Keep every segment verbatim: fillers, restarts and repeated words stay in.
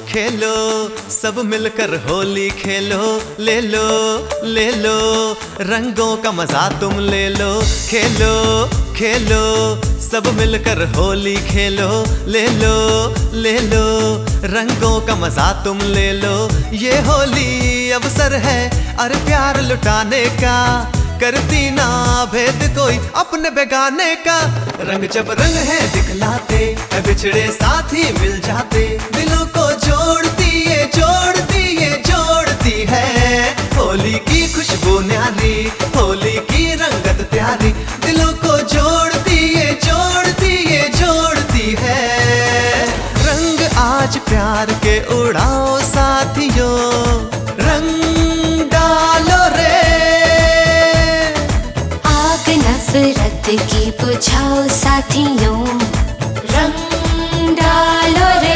खेलो सब मिलकर होली खेलो, ले लो ले लो रंगों का मजा तुम ले लो। खेलो खेलो सब मिलकर होली खेलो, ले लो ले लो रंगों का मजा तुम ले लो। ये होली अवसर है अरे प्यार लुटाने का, करती ना भेद कोई अपने बेगाने का। रंग जब रंग है दिखलाते, बिछड़े साथी मिल जाते, दिलों को जोड़ती ये जोड़ती ये जोड़ती है। होली की खुशबू न्यारी, होली की रंगत प्यारी, दिलों को जोड़ती ये जोड़ती ये जोड़ती है। रंग आज प्यार के उड़ाओ साथियों, रंग डालो रे नफरत की बुझाओ साथियों, रंग डालो रे।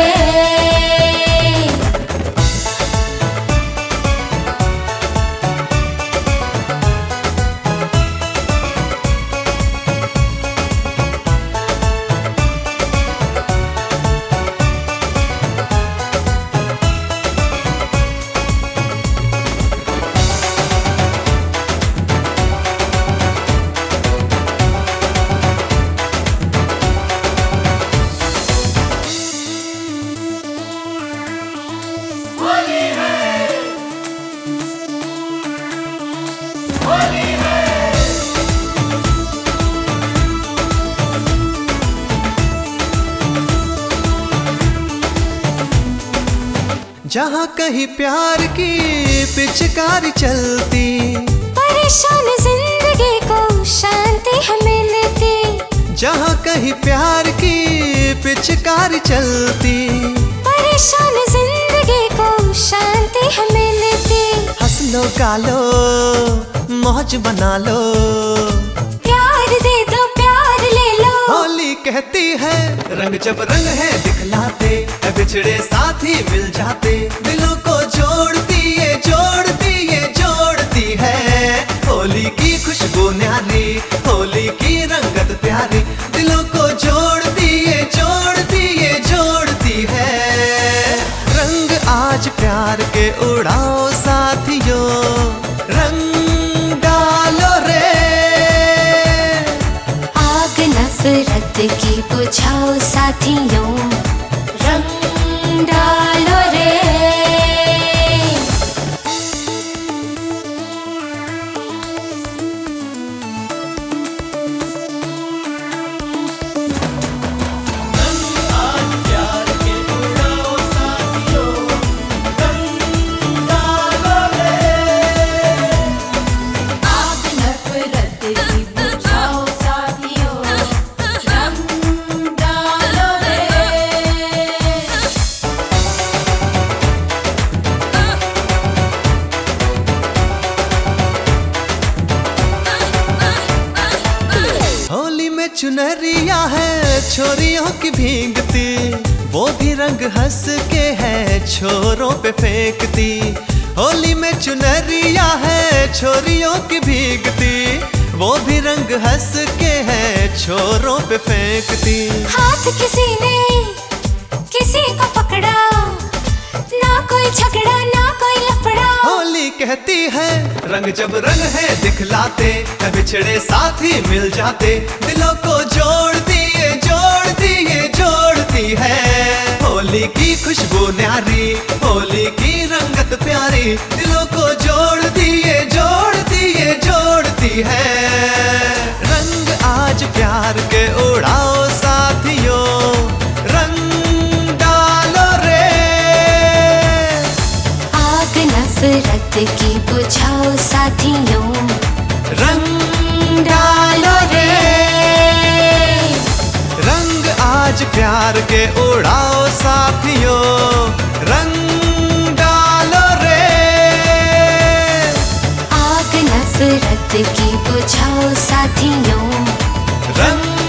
जहाँ कहीं प्यार की पिचकारी चलती, परेशान जिंदगी को शांति हमें लेती। जहाँ कहीं प्यार की पिचकारी चलती, परेशान जिंदगी को शांति हमें लेती। हंस लो गा लो मौज बना लो, प्यार दे दो प्यार ले लो। होली कहती है रंग जब रंग है दिखलाते, बिछड़े साथी मिल जाते, दिलों को जोड़ती ये जोड़ती ये जोड़ती है। होली की खुशबू न्यारी, होली की रंगत प्यारी, दिलों को जोड़ती ये जोड़ती ये जोड़ती है। रंग आज प्यार के उड़ाओ साथियों, रंग डालो रे आग नफरत की बुझाओ साथियों, रंग डालो रे। चुनरिया है छोरियों की भीगती, वो भी रंग हंस के है छोरों पे फेंकती। होली में चुनरिया है छोरियों की भीगती, वो भी रंग हंस के है छोरों पे फेंकती। हाथ किसी ने किसी को पकड़ा, ना कोई झगड़ा ना कोई लफड़ा। होली कहती है रंग जब रंग है दिखलाते, बिछड़े साथी मिल जाते, दिलों को जोड़ती ये जोड़ती ये जोड़ती है। होली की खुशबू न्यारी, होली की रंगत प्यारी, दिलों को जोड़ती ये जोड़ती ये जोड़ती है। रंग आज प्यार के उड़ाओ साथियों, रंग डालो रे आग नफरत की बुझाओ साथियों, रंग डालो रे। रंग आज प्यार के उड़ाओ साथियों, रंग डालो रे आग नफरत की बुझाओ साथियों, रंग